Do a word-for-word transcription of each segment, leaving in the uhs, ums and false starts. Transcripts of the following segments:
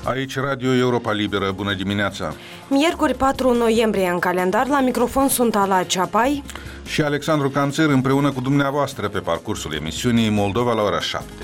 Aici Radio Europa Liberă, bună dimineața! Miercuri patru noiembrie în calendar, la microfon sunt Ala Ceapai și Alexandru Canțer împreună cu dumneavoastră pe parcursul emisiunii Moldova la ora șapte.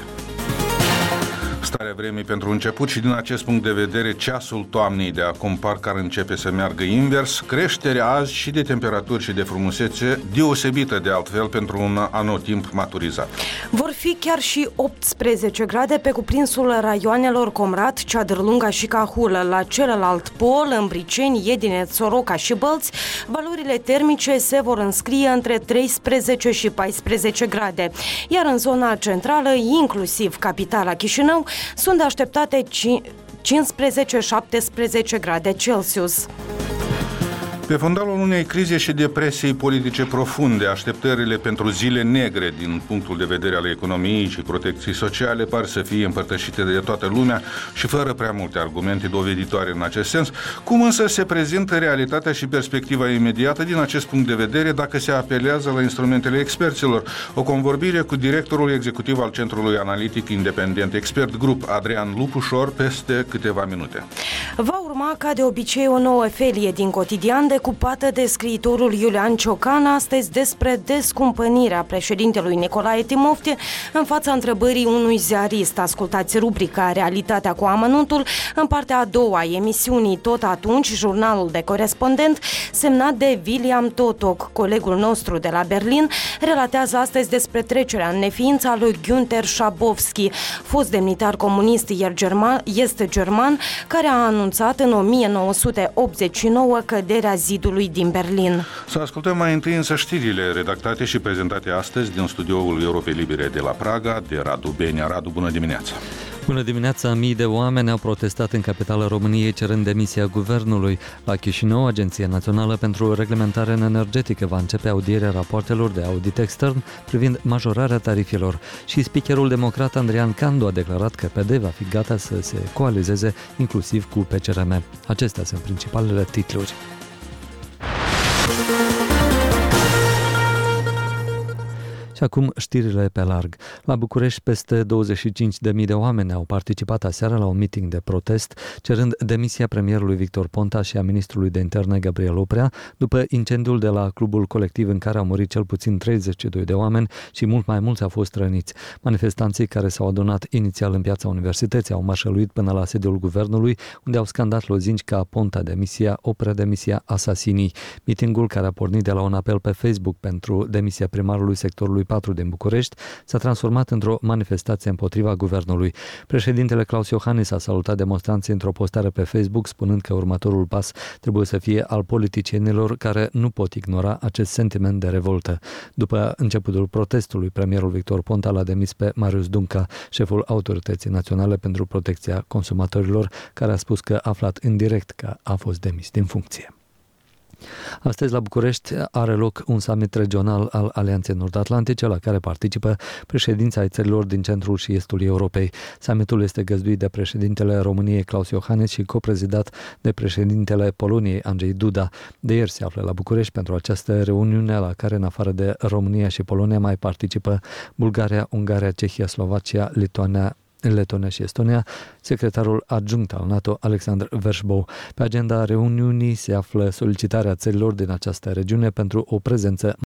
Starea vremii pentru început și din acest punct de vedere ceasul toamnei de acum parcă ar începe să meargă invers, creșterea azi și de temperaturi și de frumusețe deosebită de altfel pentru un anotimp maturizat. Vor fi chiar și optsprezece grade pe cuprinsul raioanelor Comrat, Ceadrlunga și Cahulă. La celălalt pol, în Briceni, Iedineț, Soroca și Bălți, valorile termice se vor înscrie între treisprezece și paisprezece grade. Iar în zona centrală, inclusiv capitala Chișinău, sunt așteptate cincisprezece șaptesprezece grade Celsius. Pe fundalul unei crize și depresii politice profunde, așteptările pentru zile negre din punctul de vedere al economiei și protecției sociale par să fie împărtășite de toată lumea și fără prea multe argumente doveditoare în acest sens, cum însă se prezintă realitatea și perspectiva imediată din acest punct de vedere dacă se apelează la instrumentele experților. O convorbire cu directorul executiv al Centrului Analitic Independent Expert Group, Adrian Lupușor, peste câteva minute. Va urma ca de obicei o nouă felie din Cotidian, decupată de scriitorul Iulian Ciocan, astăzi despre descumpănirea președintelui Nicolae Timofte în fața întrebării unui ziarist. Ascultați rubrica Realitatea cu amănuntul în partea a doua a emisiunii. Tot atunci, jurnalul de corespondent, semnat de William Totok, colegul nostru de la Berlin, relatează astăzi despre trecerea în neființă a lui Günther Schabowski, fost demnitar comunist iar german, este german, care a anunțat în o mie nouă sute optzeci și nouă căderea zidului din Berlin. Să ascultăm mai întâi însă știrile redactate și prezentate astăzi din studioul Europei Libere de la Praga, de Radu Benia. Radu, bună dimineața! Bună dimineața! Mii de oameni au protestat în capitala României cerând demisia guvernului. La Chișinău, Agenția Națională pentru Reglementare Energetică va începe audierea rapoartelor de audit extern privind majorarea tarifelor. Și speakerul democrat Andrian Candu a declarat că P D va fi gata să se coalizeze inclusiv cu P C R M. Acestea sunt principalele titluri. Și acum știrile pe larg. La București, peste douăzeci și cinci de mii de oameni au participat aseară la un meeting de protest, cerând demisia premierului Victor Ponta și a ministrului de interne Gabriel Oprea, după incendiul de la clubul colectiv în care au murit cel puțin treizeci și doi de oameni și mult mai mulți au fost răniți. Manifestanții care s-au adunat inițial în piața Universității au marșăluit până la sediul guvernului, unde au scandat lozinci ca Ponta demisia, Oprea demisia, asasinii. Meetingul, care a pornit de la un apel pe Facebook pentru demisia primarului sectorului patru din București, s-a transformat într-o manifestație împotriva guvernului. Președintele Claus Iohannis a salutat demonstranții într-o postare pe Facebook, spunând că următorul pas trebuie să fie al politicienilor care nu pot ignora acest sentiment de revoltă. După începutul protestului, premierul Victor Ponta l-a demis pe Marius Dunca, șeful Autorității Naționale pentru Protecția Consumatorilor, care a spus că, aflat indirect, că a fost demis din funcție. Astăzi la București are loc un summit regional al Alianței Nord-Atlantice, la care participă președinții ai țărilor din centrul și estul Europei. Summitul este găzduit de președintele României Claus Iohannis și coprezidat de președintele Poloniei Andrzej Duda. De ieri se află la București pentru această reuniune, la care în afară de România și Polonia mai participă Bulgaria, Ungaria, Cehia, Slovacia, Lituania, Letonia și Estonia, secretarul adjunct al NATO, Alexandr Vershbow. Pe agenda reuniunii se află solicitarea țărilor din această regiune pentru o prezență